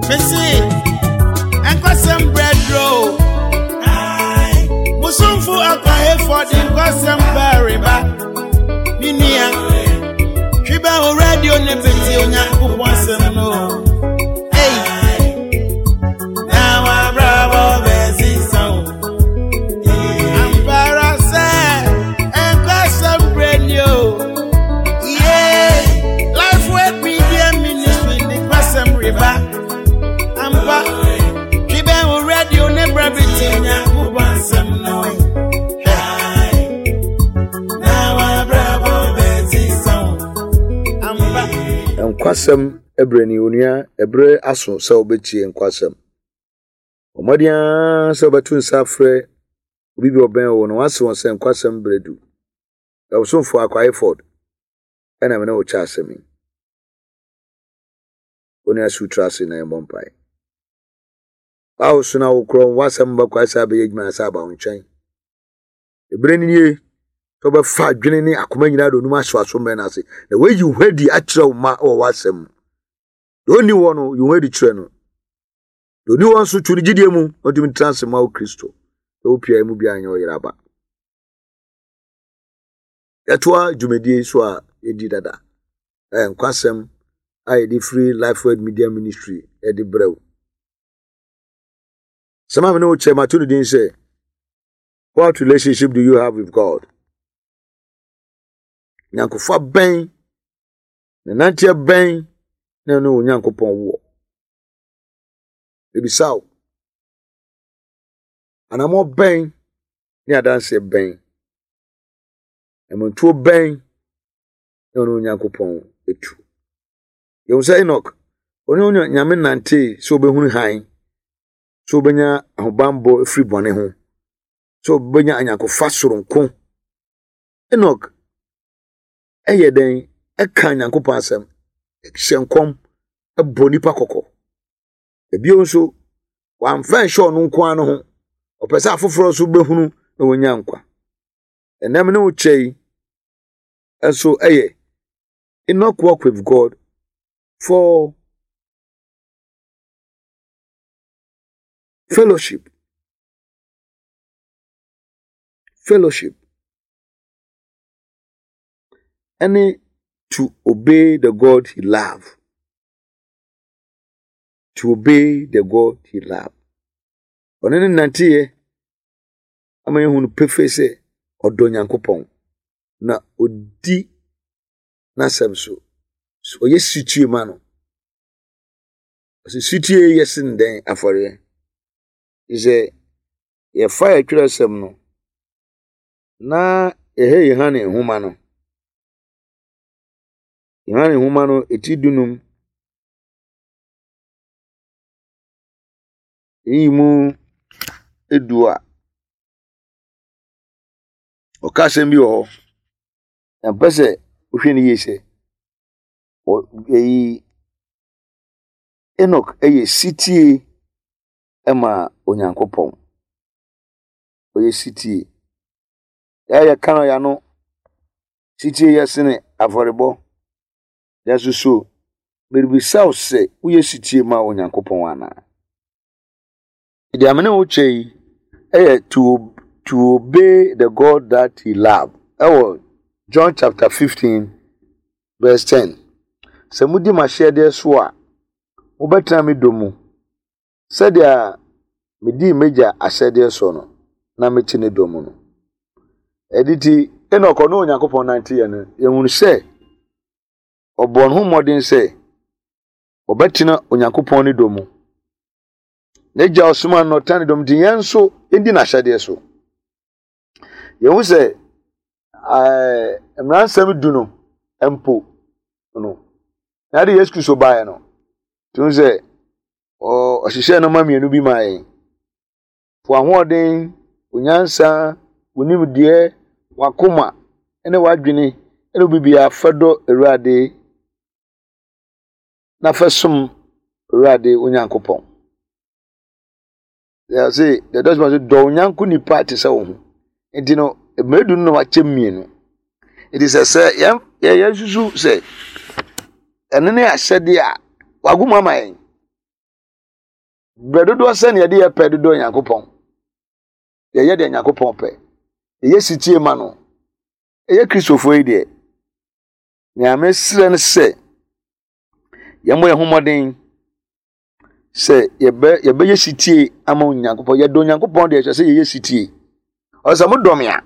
Messi, and some bread roll. Musumfu akwahe for the custom very back. Minia, Shiba already on the petit on your once and no. Hey, now I'm bravo, Bessie song. I'm parasite and custom bread yo. Yeah, life with me, dear ministry, the custom river. I'm back. Shiba already on the petit on your once and no. Enkwasem ebreni onua ebre aso se obechi enkwasem omodia se obetu nsafre obibi oben wo no wase won se enkwasem bredu e wo sonfo akwa effort ena me na wo cha asemi onia sutrase na embompai bawo suna wo kro wasem ba kwa sa be yegma sa ba wontwen ebreni nie to ba fa dwene ni akoma nyina do numa aso me na ase na we you hwadi akira ma o wasem do ni wono you hwadi kire no do ni won so turi gidie mu odum transma o Kristo do pia mu bia anya o yeraba etwa jumedie so a edi dada enkwasem ai di free life word media ministry edi brew some of no chema to the say what relationship do you have with God? Nyankofa ben na nantia ben na no nyankopon wo ebisaw anamo ben ni adanse ben emontuo ben na no nyankopon etu ye say Enoch onyo nyame nante so behunu han so benya ahobambo efri bone ho so benya anyankofa soronko Enoch eyeden eka nyankopon asem hyenkom eboni pa kokko ebio nso wamfa hye ono nko ano ho opesa afoforo so behunu na wonya nkwa enem ne uchei eso eye Enoch walk with God for fellowship and to obey the God he loved. To obey the God he loved. Onene nantiye amaye hunu pefese odo nyankopon na odi na semso so ye sitie ma no so sitie yesin den afore ise ye fire twresem no na ehe hane huma no Yohane humano etidunum imu edua okasem bi ho na pese ohwe ni yese Enoch eye sitie ema onyankopon oye sitie ya kano ya no sitie yesene avorebo Yasusu merbi sause uye sitie ma onyankopon wana idi amene ochei to obey the God that he loved. John chapter 15 verse 10 Samudi mashede so a obetra me domu sadia medi meja asede so no na meti ne domu no editi Enoch no onyankopon nante ye no ehunu se obon hu modin se obetina onyankopon ne domu neja osuma no tane dom di yenso endi na hyade so yehu se emransam du no empo no na de Yesu Kristo bae no tun se o hihye no mamienu bi mae fo ahoden onyansa onimdie wakoma ene wadwene ene bibia fado Awurade na fasum Awurade onyankopon. They say the Dutch man say do onyanko ni party say wo ho enti no medu no wa chemienu it is say ya susu say ene ne ahyede a waguma man Bredodo sen ye de ye pɛ dodo Nyankopɔn. Ye de Nyankopɔn pɛ. Ye sitie ma no. Ye Kristofo yi de. Nya mesre ne se ye mo ye homoden se ye be ye sitie ama Nyankopɔn. Ye do Nyankopɔn de se ye sitie. O se mo domia.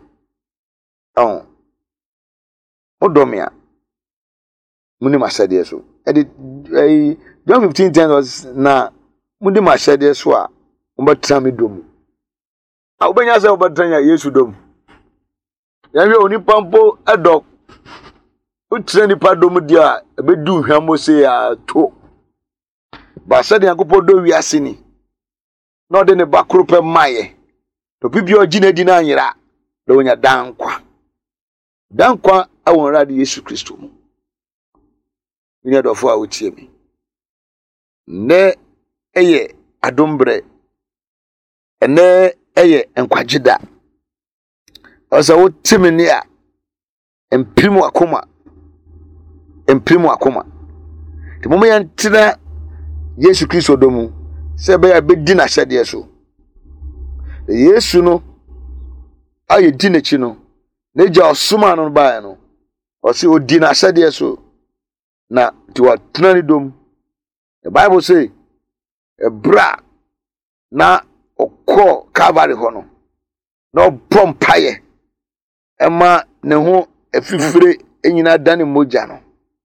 Mo domia. Muni masade so. John 15:10 was na mudi masade so a mbatra me dom. A obenya se obatra ya Yesu dom. Ya hwe onipa mpo edok. Utre nipa dom dia ebedu hwamo se ya to. Ba sade Yankopɔn do wiase ni. Na ode ne bakro pe maye. To bibia ogina di na anyira. Na wonya dankwa. Dankwa awon rade Yesu Kristo mu. Ni adofo a wotie me. Ne eye adombre. Ene eye enkwagida. Osa wotie me ne a emprimu akoma. Emprimu akoma. Ti momo yantina Yesu Kristo domu se be ya bedi na hyede so. Yesu no aye di n'echi no na eja osuma no bae no. O se odi na hyede so na ti wa tena ni dom. The Bible say ebra na okọ Calvary ho no na obom paye ema ne ho efifire enyina dane moja no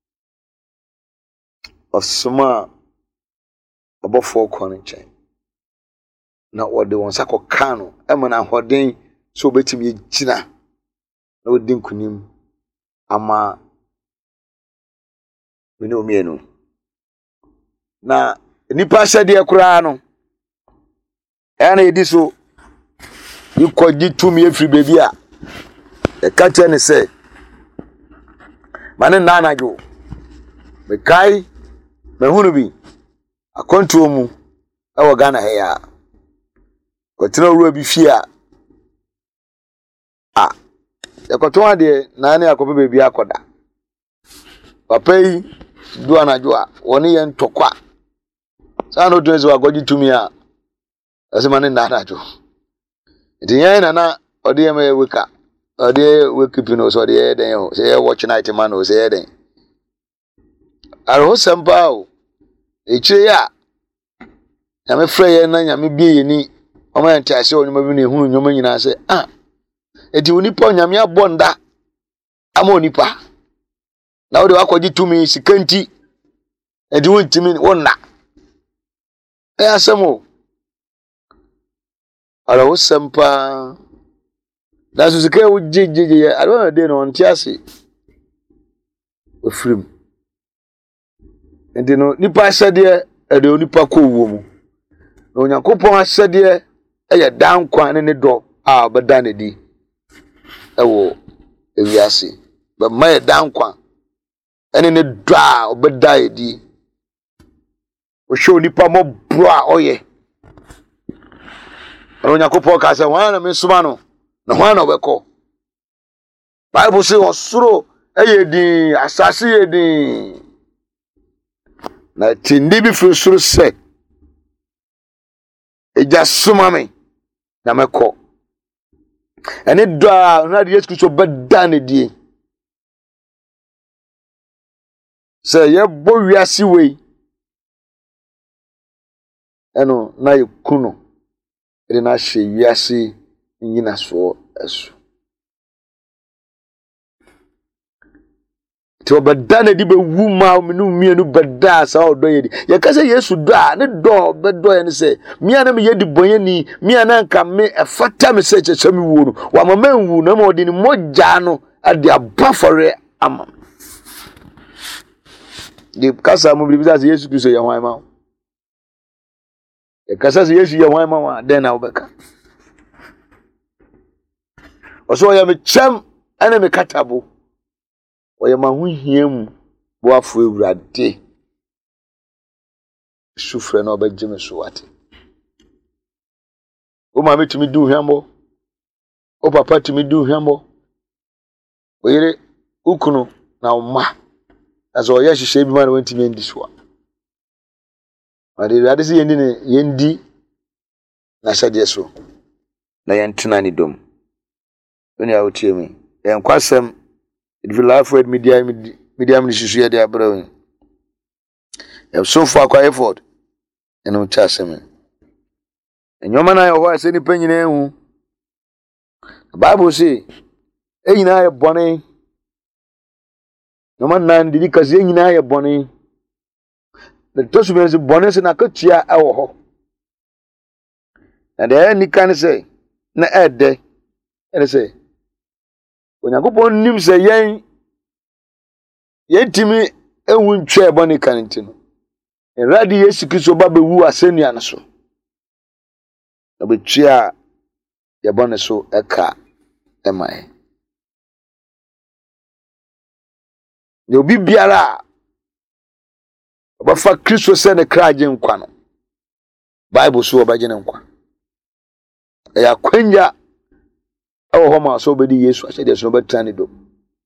osuma obofo kọ nchen na wode won sako ka no ema na hoden so betimi gina na odin kunim ama mene omienu na nipa hyede kura no na edi so ikogi tumi efiri bebi a e ka che ne se mane na anajo me kai me hunu bi akonto mu e wo Ghana he ya ko tena ru bi fi a e ko to ade na ne akobe bebi akoda papa yi du anajo a woni ye ntokwa sa no dunze wa gogi tumi a asemane na anajo itiyan na ode me weka ode wekipino so ode den ho se watch night man o se den aro sempa o echire ya nyame frɛ ye na nyame bie ye ni o ma ntase o nyama bi na ehunu nyoma nyina se eti onipa nyame abonda ama onipa na ode wakogi tumi sikanti edi wontimi wonna asemo ala wosampa da so sika wo jejeje ado de no ntiase ofrim enti no nipa hyede ede onipa ko wo mu na Onyankopɔn hyede eye dan kwan ne do a obeda ne di ewo ewiase ba mai dan kwan ene ne do a obeda e di o show nipa mo bro a oye Onyankopɔn ka se wan na me suma no na wan na obekɔ Bible say osuro eye din asase ye din na tindi bi firi soro se eja suma me na mekɔ ene do a na de Yesu Kristo beda ne die se ye bo wiase wei eno na yekuno ede na hye wiase nyina so esu to beda na di be wu ma menu mienu beda sa odo ye di ye ka se Yesu do a ne do bedo ye ne se mia na me ye di bonye ni mia na nka me efata me se cheche me wu no wa mama wu na ma odi ni moja no ade abafore ama de kasa mo bi se Yesu Kristo ye hwan ma e kasa se Yesu ye hwan ma wa den na obeka oso ya me chem ene me katabo oye ma hu hiem bo afo ewurade sufre na obeje me so wate o ma metumi du hwambo o papa tumi du hwambo o yire ukunu na oma aso oye hihye bi ma na wantimi ndi so ade rade se yendi na hyade so na yentena ni dom oni awotie mi enkwasem Life media ni susu ya de abrawe so for akwa effort eno chasem enyoma na yo ase ni panyina ehu Bible say enyina ye bone nyoma na ndidi kase enyina ye bone the tosu be bone se na katua ewo ho na de ni kan say na ede ene say Onyankopon nim se yentimi ewu ntwe bone kan ntino Eradi Yesu Kristo ba bewu asenia na so obetua ye bone so eka emae ne obi biara obafa Kristo se ne kraje nkwa no Bible so obagene nkwa ya kwanya ewo ho ma so obedi Yesu ahede so betani do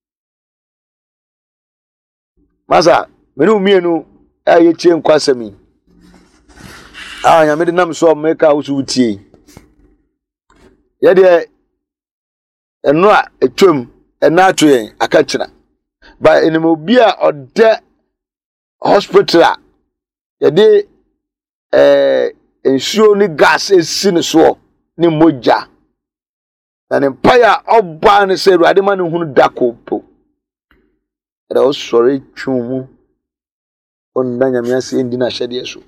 Masa menu mienu aye tie nkwasami anya me de nam so meka wo so wutie ye de eno a etwam ena atoyen aka kira ba enimo bi a ode hospital ye de ensuo ni gas esi ne so ni moja na ne mpaya oba ne se ruade ma ne hunu dakopo era o sore twumu on danya miase endi na hyade eso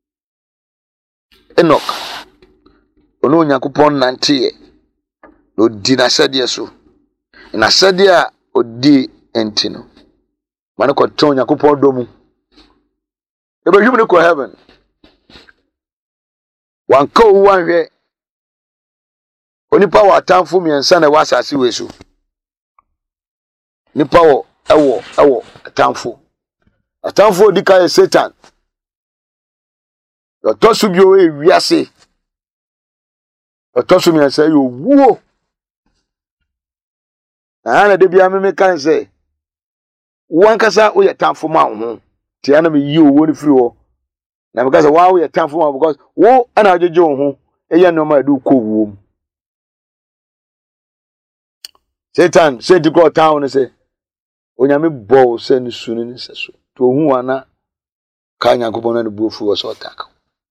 Enoch ono Onyankopon nante no di na hyade eso na hyade a odi entino mane ko ton Onyankopon domu ebehwim ne ko heaven wanka o wanhwe onipa wa atamfo miensa na wasase weso nipa wo ewo atamfo dika ye Satan otosu bio ewiase otosu miensa yo wuo na de bia me kan se wankasa o ye tamfo ma ho ti ana me yi owo ni firi ho na me ka se wa o ye tamfo ma because wo ana ajeje ho eya no ma du ko wuo Satan say the go town say onyame bo say ni sunu ni seso to hu ana ka Nyankopon na buofu wo so attack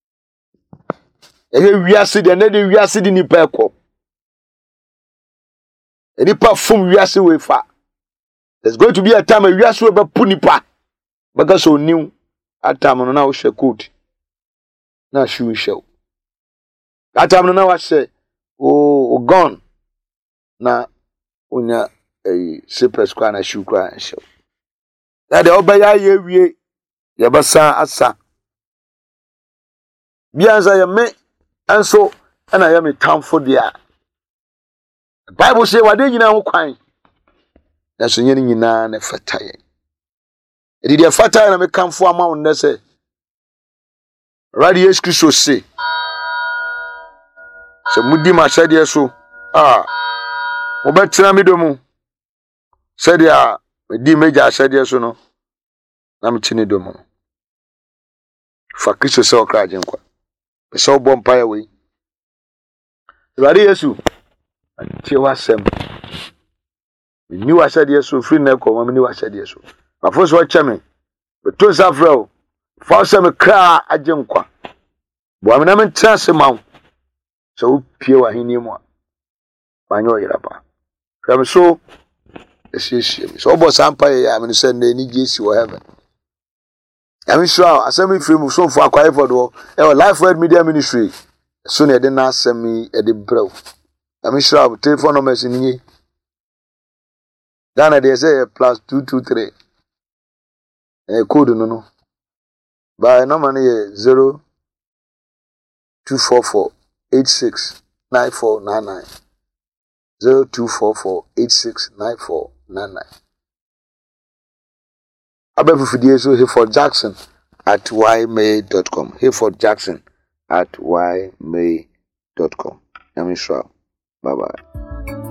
eye wiase de na de wiase de ni pa ekọ eni pa fom wiase we fa there's going to be a time wiase we be punipa baga so new atam no na wo hwe code na shoe show atam no na wa hwe o gone na onya sepres kwa na shoe kwa show that the obaya ye wie ye basa asa bianza ye me anso ana ye me tamfo dia Bible say wade nyina ho kwan na so nyene nyina na fataye edi dia fataye na me kamfo ama won na say Radio Yesu Kristo se mudi ma hyade so obetra me do mu sede a di meja hyade so no na me chine do mu fa Kristo se okraje nkwa be so bo mpaya we Radio Yesu tie wasem ni hyade so free na ko ma ni hyade so afo so chame be to safrao fa so me kra aje nkwa bo amena me ntrase mawo so pie wa hini mu a banyo yerapa from so esiesie so bo sampa ya me say na ni gesi wo heaven I'm sure asemi free mu so for akwa effort do Life Word Media Ministry so na de na asemi e de brew I'm sure telephone number is ni Ghana they say +223 code no by number is 0244869499 0244869499 Abefufidie so Hayford Jackson at ymail.com Hayford Jackson at ymail.com I'm sure. Bye bye.